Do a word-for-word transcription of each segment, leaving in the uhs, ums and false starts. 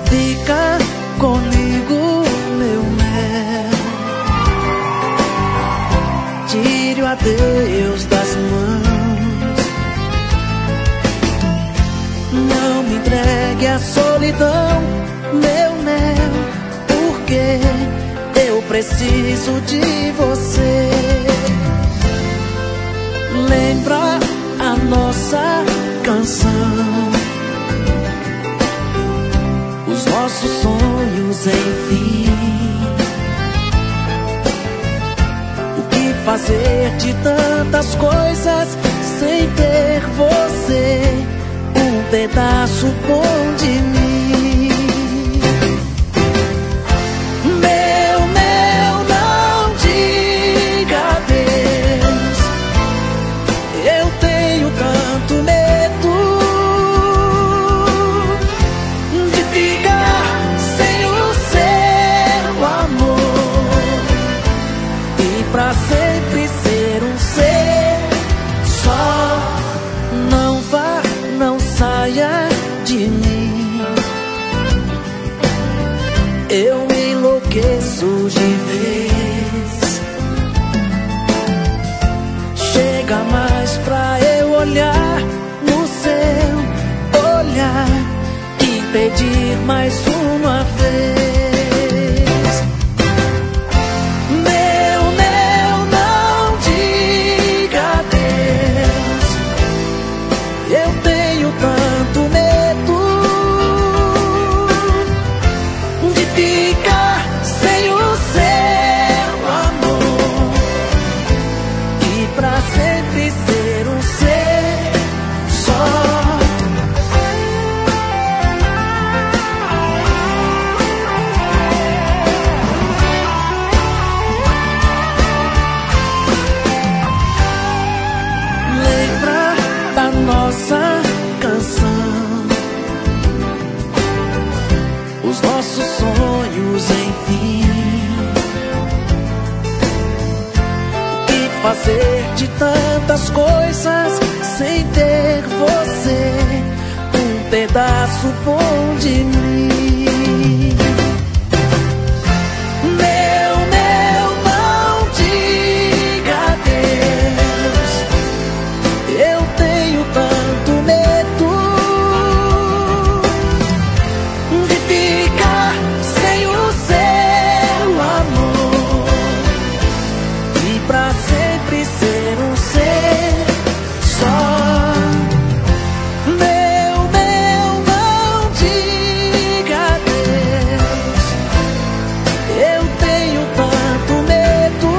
Fica comigo, meu mel. Tire o adeus das mãos. Não me entregue à solidão, meu mel, porque eu preciso de você. Lembra a nossa canção, os nossos sonhos, enfim. O que fazer de tantas coisas sem ter você, um pedaço bom de mim. Meu mel, não diga adeus. Eu tenho tanto medo de ficar sem o seu amor e pra sempre ser um ser só. Não vá, não saia de mim. Eu enlouqueço de vez. Chega mais pra eu olhar no seu olhar e pedir mais uma vez. Meu mel, não diga adeus. Eu tenho tanto medo de ficar sem o seu amor e pra sempre ser um ser só. Lembra da nossa canção, os nossos sonhos, enfim. O que fazer de tantas coisas sem ter você, um pedaço bom de mim. Meu mel, não diga adeus. Eu tenho tanto medo de ficar sem o seu amor e pra sempre ser um ser só. Meu mel, não diga adeus. Eu tenho tanto medo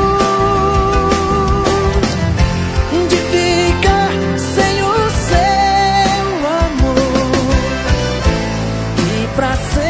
de ficar sem o seu amor e pra sempre